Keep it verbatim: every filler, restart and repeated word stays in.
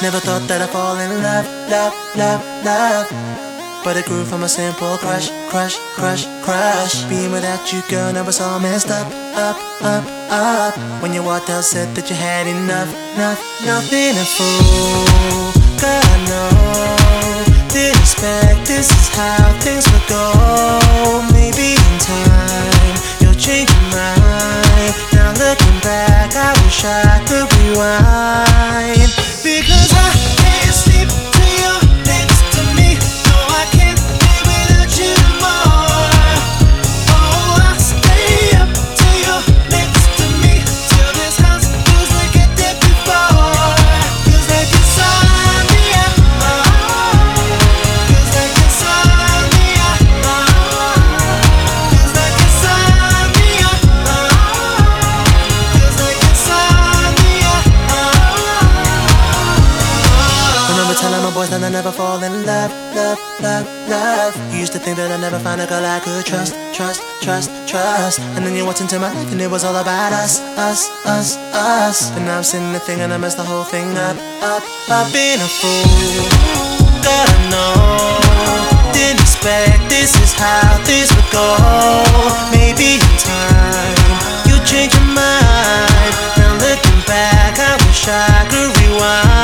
Never thought that I'd fall in love, love, love, love. But it grew from a simple crush, crush, crush, crush. Being without you, girl, now it's all messed up, up, up, up. When you walked out, said that you had enough, enough, nothing a fool. God, I know, didn't expect this is how things would go. Maybe in time, you'll change your mind. Now looking back, I wish I could rewind. Because I can't sleep till you're next to me. No, I can't live without you no more. Oh, I'll stay up till you're next to me, till this house feels like it did before. Feels like insomnia, oh. Feels like insomnia, oh. Feels like insomnia, oh. Feels like insomnia, oh. Remember telling my boys that I never fall in love, love, love, love. You used to think that I'd never find a girl I could trust, trust, trust, trust. And then you walked into my life and it was all about us, us, us, us. But now I'm sitting there thinking I messed the whole thing up, up, up. Being a fool, God, I know, didn't expect this is how this would go. Maybe in time, you change your mind. Now looking back, I wish I could rewind.